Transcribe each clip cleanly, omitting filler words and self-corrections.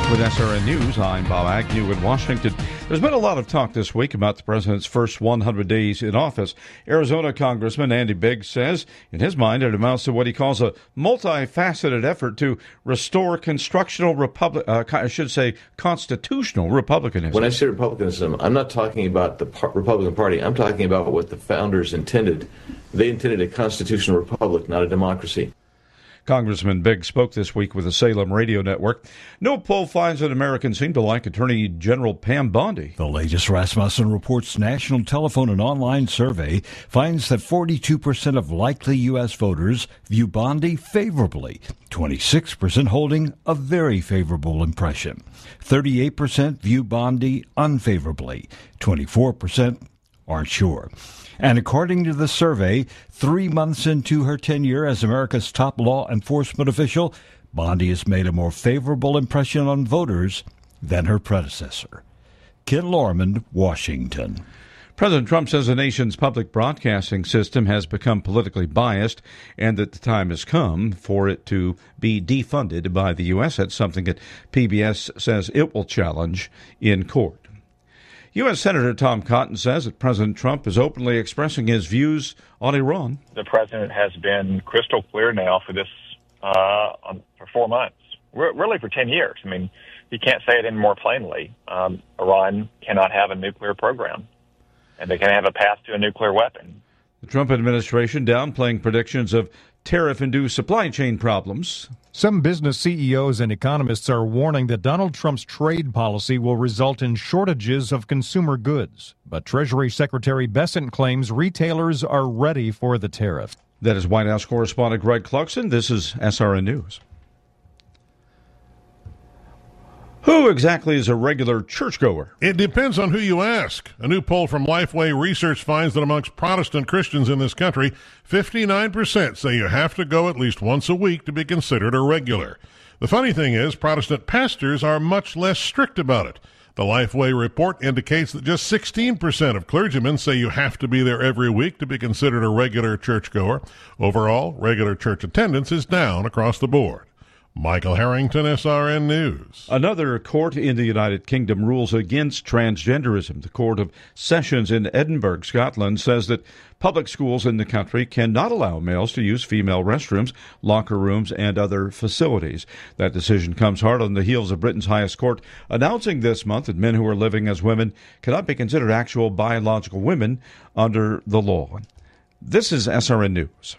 With SRN News, I'm Bob Agnew in Washington. There's been a lot of talk this week about the president's first 100 days in office. Arizona Congressman Andy Biggs says, in his mind, it amounts to what he calls a multifaceted effort to restore constitutional republicanism. When I say republicanism, I'm not talking about the Republican Party. I'm talking about what the founders intended. They intended a constitutional republic, not a democracy. Congressman Biggs spoke this week with the Salem Radio Network. No poll finds that Americans seem to like Attorney General Pam Bondi. The latest Rasmussen Reports national telephone and online survey finds that 42% of likely U.S. voters view Bondi favorably, 26% holding a very favorable impression. 38% view Bondi unfavorably, 24% aren't sure. And according to the survey, 3 months into her tenure as America's top law enforcement official, Bondi has made a more favorable impression on voters than her predecessor. Ken Lorman, Washington. President Trump says the nation's public broadcasting system has become politically biased and that the time has come for it to be defunded by the U.S. That's something that PBS says it will challenge in court. U.S. Senator Tom Cotton says that President Trump is openly expressing his views on Iran. The president has been crystal clear now for this for 4 months, really for 10 years. I mean, he can't say it any more plainly. Iran cannot have a nuclear program, and they can have a path to a nuclear weapon. The Trump administration downplaying predictions of tariff-induced supply chain problems. Some business CEOs and economists are warning that Donald Trump's trade policy will result in shortages of consumer goods. But Treasury Secretary Bessent claims retailers are ready for the tariff. That is White House correspondent Greg Clarkson. This is SRN News. Who exactly is a regular churchgoer? It depends on who you ask. A new poll from Lifeway Research finds that amongst Protestant Christians in this country, 59% say you have to go at least once a week to be considered a regular. The funny thing is, Protestant pastors are much less strict about it. The Lifeway report indicates that just 16% of clergymen say you have to be there every week to be considered a regular churchgoer. Overall, regular church attendance is down across the board. Michael Harrington, SRN News. Another court in the United Kingdom rules against transgenderism. The Court of Sessions in Edinburgh, Scotland, says that public schools in the country cannot allow males to use female restrooms, locker rooms, and other facilities. That decision comes hard on the heels of Britain's highest court announcing this month that men who are living as women cannot be considered actual biological women under the law. This is SRN News.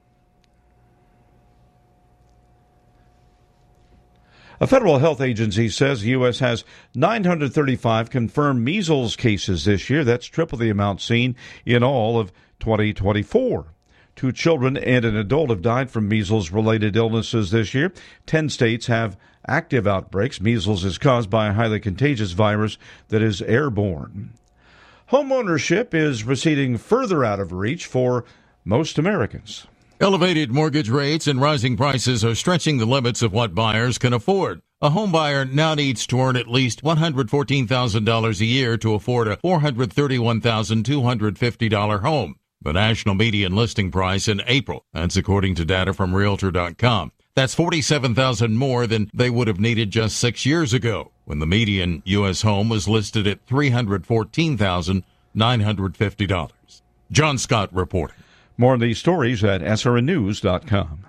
A federal health agency says the U.S. has 935 confirmed measles cases this year. That's triple the amount seen in all of 2024. 2 children and an adult have died from measles-related illnesses this year. 10 states have active outbreaks. Measles is caused by a highly contagious virus that is airborne. Homeownership is receding further out of reach for most Americans. Elevated mortgage rates and rising prices are stretching the limits of what buyers can afford. A home buyer now needs to earn at least $114,000 a year to afford a $431,250 home. The national median listing price in April. That's according to data from Realtor.com. That's $47,000 more than they would have needed just 6 years ago, when the median U.S. home was listed at $314,950. John Scott reporting. More on these stories at srnnews.com.